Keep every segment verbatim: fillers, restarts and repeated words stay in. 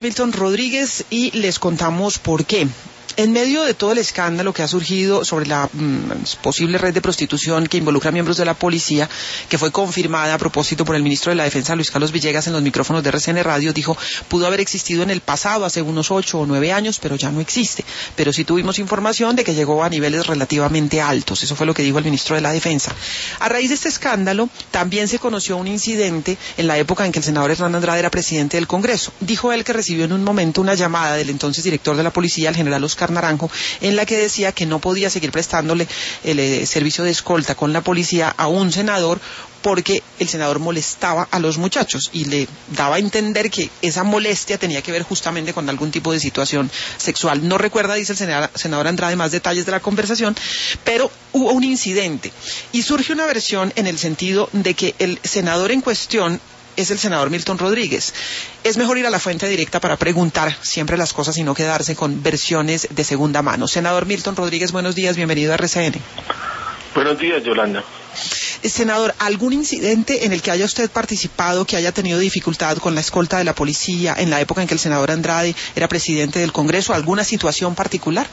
Milton Rodríguez, y les contamos por qué. En medio de todo el escándalo que ha surgido sobre la mmm, posible red de prostitución que involucra a miembros de la policía, que fue confirmada a propósito por el ministro de la Defensa, Luis Carlos Villegas, en los micrófonos de R C N Radio, dijo, pudo haber existido en el pasado, hace unos ocho o nueve años, pero ya no existe. Pero sí tuvimos información de que llegó a niveles relativamente altos. Eso fue lo que dijo el ministro de la Defensa. A raíz de este escándalo, también se conoció un incidente en la época en que el senador Hernán Andrade era presidente del Congreso. Dijo él que recibió en un momento una llamada del entonces director de la policía, el general Oscar Naranjo, en la que decía que no podía seguir prestándole el eh, servicio de escolta con la policía a un senador porque el senador molestaba a los muchachos, y le daba a entender que esa molestia tenía que ver justamente con algún tipo de situación sexual. No recuerda, dice el senador, senador Andrade, más detalles de la conversación, pero hubo un incidente y surge una versión en el sentido de que el senador en cuestión es el senador Milton Rodríguez. Es mejor ir a la fuente directa para preguntar siempre las cosas y no quedarse con versiones de segunda mano. Senador Milton Rodríguez, buenos días, bienvenido a R C N. Buenos días, Yolanda. Senador, ¿algún incidente en el que haya usted participado, que haya tenido dificultad con la escolta de la policía en la época en que el senador Andrade era presidente del Congreso? ¿Alguna situación particular?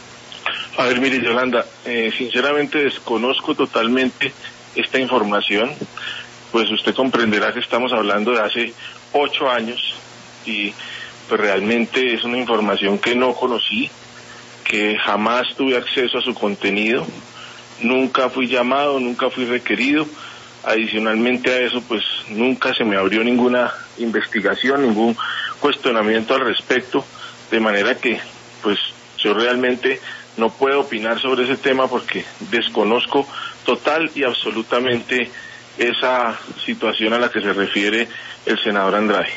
A ver, mire, Yolanda, eh, sinceramente desconozco totalmente esta información. Pues usted comprenderá que estamos hablando de hace ocho años y pues realmente es una información que no conocí, que jamás tuve acceso a su contenido, nunca fui llamado, nunca fui requerido. Adicionalmente a eso, pues nunca se me abrió ninguna investigación, ningún cuestionamiento al respecto, de manera que pues yo realmente no puedo opinar sobre ese tema porque desconozco total y absolutamente esa situación a la que se refiere el senador Andrade.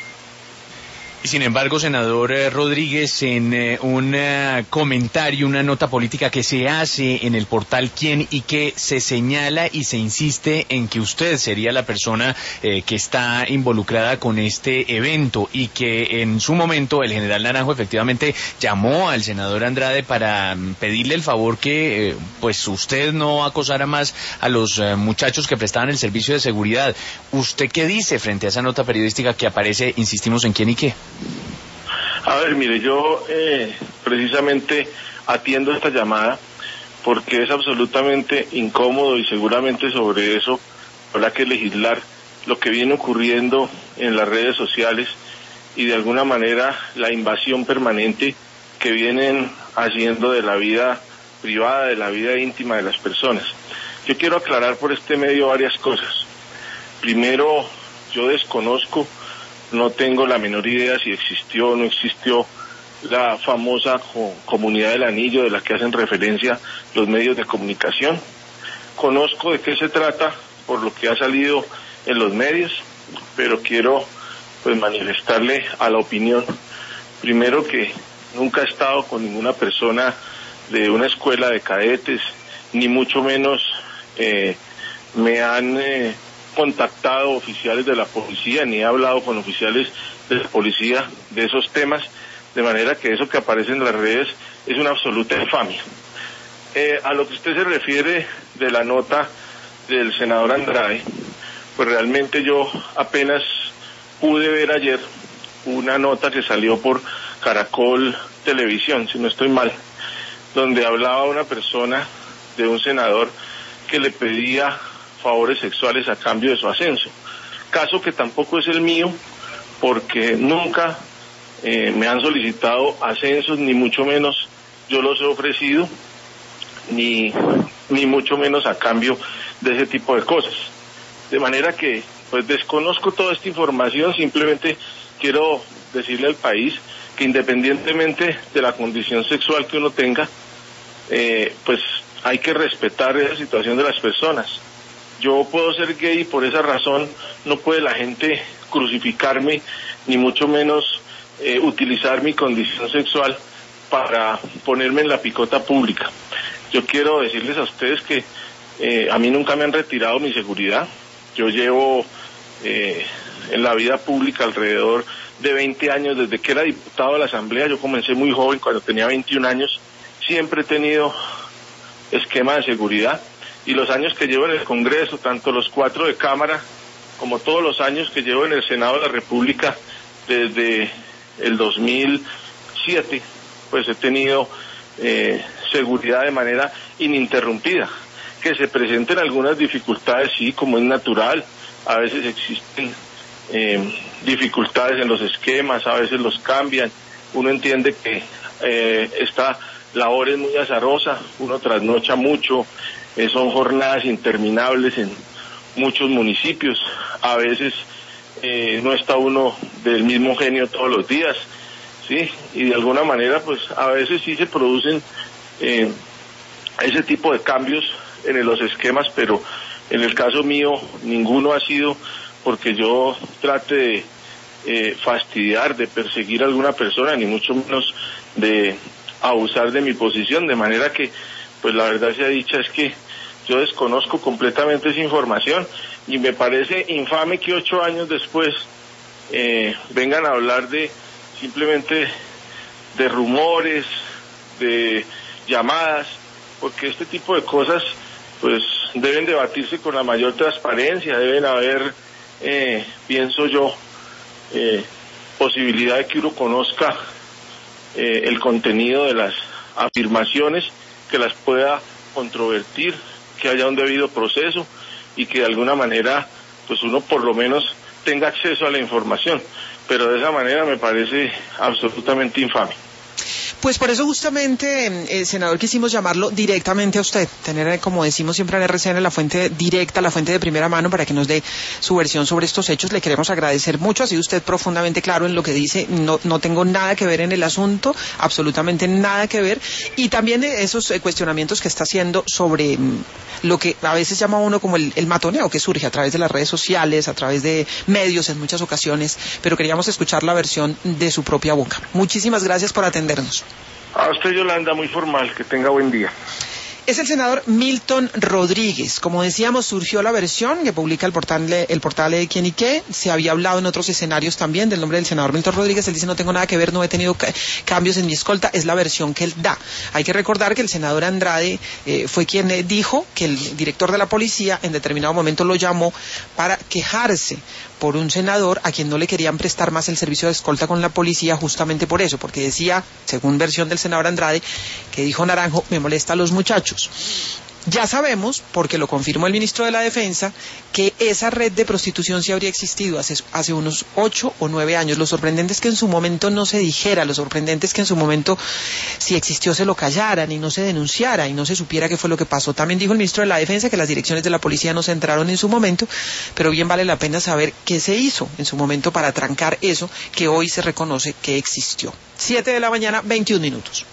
Y sin embargo, senador eh, Rodríguez, en eh, un eh, comentario, una nota política que se hace en el portal Quién y Qué, se señala y se insiste en que usted sería la persona eh, que está involucrada con este evento, y que en su momento el general Naranjo efectivamente llamó al senador Andrade para mm, pedirle el favor que eh, pues usted no acosara más a los eh, muchachos que prestaban el servicio de seguridad. ¿Usted qué dice frente a esa nota periodística que aparece, insistimos, en Quién y Qué? A ver, mire, yo eh, precisamente atiendo esta llamada porque es absolutamente incómodo y seguramente sobre eso habrá que legislar lo que viene ocurriendo en las redes sociales y de alguna manera la invasión permanente que vienen haciendo de la vida privada, de la vida íntima de las personas. Yo quiero aclarar por este medio varias cosas. Primero, yo desconozco, no tengo la menor idea si existió o no existió la famosa co- comunidad del anillo de la que hacen referencia los medios de comunicación. Conozco de qué se trata por lo que ha salido en los medios, pero quiero pues manifestarle a la opinión, primero, que nunca he estado con ninguna persona de una escuela de cadetes, ni mucho menos eh, me han eh, contactado oficiales de la policía, ni he hablado con oficiales de la policía de esos temas, de manera que eso que aparece en las redes es una absoluta infamia. Eh, a lo que usted se refiere de la nota del senador Andrade, pues realmente yo apenas pude ver ayer una nota que salió por Caracol Televisión, si no estoy mal, donde hablaba una persona de un senador que le pedía favores sexuales a cambio de su ascenso, caso que tampoco es el mío, porque nunca eh, me han solicitado ascensos, ni mucho menos yo los he ofrecido, ni, ni mucho menos a cambio de ese tipo de cosas. De manera que pues desconozco toda esta información, simplemente quiero decirle al país que independientemente de la condición sexual que uno tenga, eh, pues hay que respetar esa situación de las personas. Yo puedo ser gay y por esa razón no puede la gente crucificarme, ni mucho menos eh, utilizar mi condición sexual para ponerme en la picota pública. Yo quiero decirles a ustedes que eh, a mí nunca me han retirado mi seguridad. Yo llevo eh, en la vida pública alrededor de veinte años, desde que era diputado de la Asamblea. Yo comencé muy joven, cuando tenía veintiún años. Siempre he tenido esquema de seguridad. Y los años que llevo en el Congreso, tanto los cuatro de Cámara como todos los años que llevo en el Senado de la República, desde el dos mil siete, pues he tenido eh, seguridad de manera ininterrumpida. Que se presenten algunas dificultades, sí, como es natural, a veces existen eh, dificultades en los esquemas, a veces los cambian, uno entiende que eh, esta labor es muy azarosa, uno trasnocha mucho, eh, son jornadas interminables en muchos municipios, a veces eh, no está uno del mismo genio todos los días, sí, y de alguna manera pues a veces sí se producen eh, ese tipo de cambios en los esquemas, pero en el caso mío ninguno ha sido porque yo trate de eh, fastidiar, de perseguir a alguna persona, ni mucho menos de abusar de mi posición, de manera que pues la verdad sea dicha es que yo desconozco completamente esa información y me parece infame que ocho años después eh, vengan a hablar de simplemente de rumores, de llamadas, porque este tipo de cosas pues deben debatirse con la mayor transparencia, deben haber, eh, pienso yo, eh, posibilidad de que uno conozca eh, el contenido de las afirmaciones, que las pueda controvertir, que haya un debido proceso y que de alguna manera pues uno por lo menos tenga acceso a la información, pero de esa manera me parece absolutamente infame. Pues por eso justamente, eh, senador, quisimos llamarlo directamente a usted, tener, como decimos siempre en R C N, la fuente directa, la fuente de primera mano para que nos dé su versión sobre estos hechos. Le queremos agradecer mucho, ha sido usted profundamente claro en lo que dice, no, no tengo nada que ver en el asunto, absolutamente nada que ver, y también de esos eh, cuestionamientos que está haciendo sobre mm, lo que a veces llama uno como el, el matoneo que surge a través de las redes sociales, a través de medios en muchas ocasiones, pero queríamos escuchar la versión de su propia boca. Muchísimas gracias por atendernos. A usted, Yolanda, muy formal, que tenga buen día. Es el senador Milton Rodríguez. Como decíamos, surgió la versión que publica el portal, el portal de Quién y Qué. Se había hablado en otros escenarios también del nombre del senador Milton Rodríguez. Él dice, no tengo nada que ver, no he tenido ca cambios en mi escolta. Es la versión que él da. Hay que recordar que el senador Andrade eh, fue quien eh, dijo que el director de la policía en determinado momento lo llamó para quejarse por un senador a quien no le querían prestar más el servicio de escolta con la policía, justamente por eso, porque decía, según versión del senador Andrade, que dijo Naranjo, me molesta a los muchachos. Ya sabemos, porque lo confirmó el ministro de la Defensa, que esa red de prostitución sí habría existido hace, hace unos ocho o nueve años. Lo sorprendente es que en su momento no se dijera, lo sorprendente es que en su momento, si existió, se lo callaran y no se denunciara y no se supiera qué fue lo que pasó. También dijo el ministro de la Defensa que las direcciones de la policía no se enteraron en su momento, pero bien vale la pena saber qué se hizo en su momento para trancar eso que hoy se reconoce que existió. Siete de la mañana, veintiún minutos.